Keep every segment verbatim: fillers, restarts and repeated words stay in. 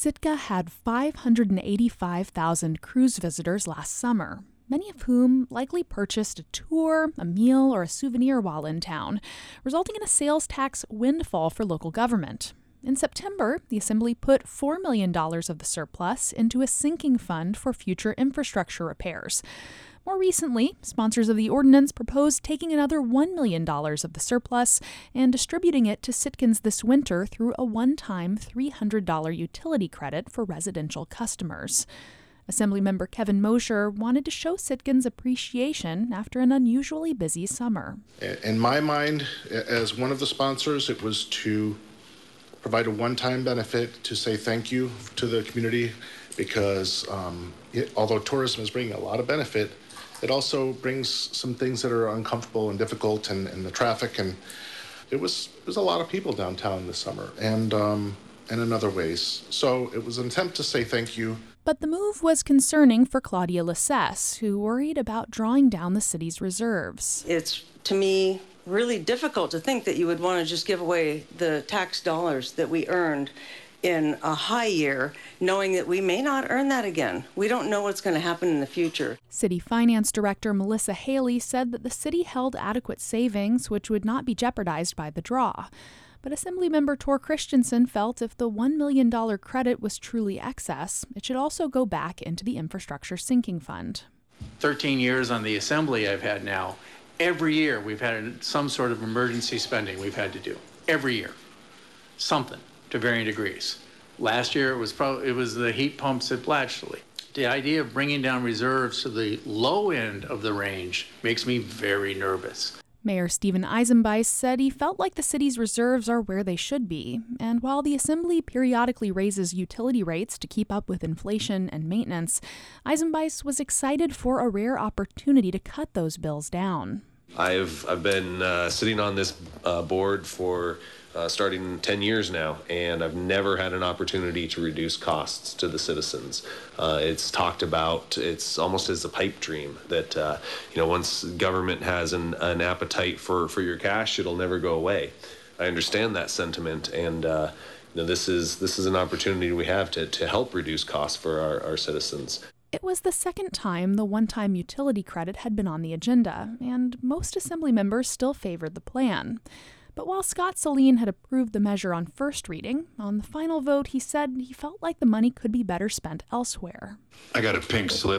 Sitka had five hundred eighty-five thousand cruise visitors last summer, many of whom likely purchased a tour, a meal, or a souvenir while in town, resulting in a sales tax windfall for local government. In September, the Assembly put four million dollars of the surplus into a sinking fund for future infrastructure repairs. More recently, sponsors of the ordinance proposed taking another one million dollars of the surplus and distributing it to Sitkans this winter through a one-time three hundred dollars utility credit for residential customers. Assemblymember Kevin Mosher wanted to show Sitkans appreciation after an unusually busy summer. In my mind, as one of the sponsors, it was to provide a one-time benefit to say thank you to the community because um, it, although tourism is bringing a lot of benefit, it also brings some things that are uncomfortable and difficult, and, and the traffic, and it was it was a lot of people downtown this summer, and um, and in other ways. So it was an attempt to say thank you. But the move was concerning for Claudia Lessess, who worried about drawing down the city's reserves. It's, to me, really difficult to think that you would want to just give away the tax dollars that we earned in a high year, knowing that we may not earn that again. We don't know what's going to happen in the future. City Finance Director Melissa Haley said that the city held adequate savings, which would not be jeopardized by the draw. But Assemblymember Tor Christensen felt if the one million dollars credit was truly excess, it should also go back into the infrastructure sinking fund. thirteen years on the Assembly I've had now. Every year we've had some sort of emergency spending we've had to do. Every year. Something. To varying degrees. Last year it was probably it was the heat pumps at Blatchley. The idea of bringing down reserves to the low end of the range makes me very nervous. Mayor Stephen Eisenbeis said he felt like the city's reserves are where they should be, and while the Assembly periodically raises utility rates to keep up with inflation and maintenance, Eisenbeis was excited for a rare opportunity to cut those bills down. I've I've been uh, sitting on this uh, board for Uh, starting ten years now, and I've never had an opportunity to reduce costs to the citizens. Uh, it's talked about, it's almost as a pipe dream that, uh, you know, once government has an, an appetite for, for your cash, it'll never go away. I understand that sentiment, and uh, you know, this is this is an opportunity we have to, to help reduce costs for our, our citizens. It was the second time the one-time utility credit had been on the agenda, and most Assembly members still favored the plan. But while Scott Saleen had approved the measure on first reading, on the final vote he said he felt like the money could be better spent elsewhere. I got a pink slip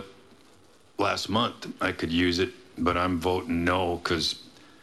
last month. I could use it, but I'm voting no because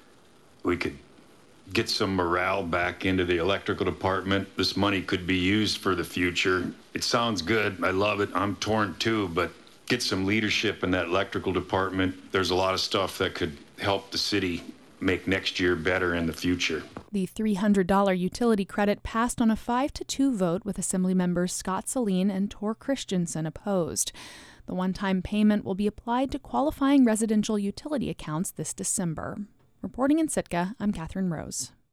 we could get some morale back into the electrical department. This money could be used for the future. It sounds good. I love it. I'm torn too, but get some leadership in that electrical department. There's a lot of stuff that could help the city make next year better in the future. The three hundred dollars utility credit passed on a five to two vote with Assembly members Scott Saleen and Tor Christensen opposed. The one-time payment will be applied to qualifying residential utility accounts this December. Reporting in Sitka, I'm Catherine Rose.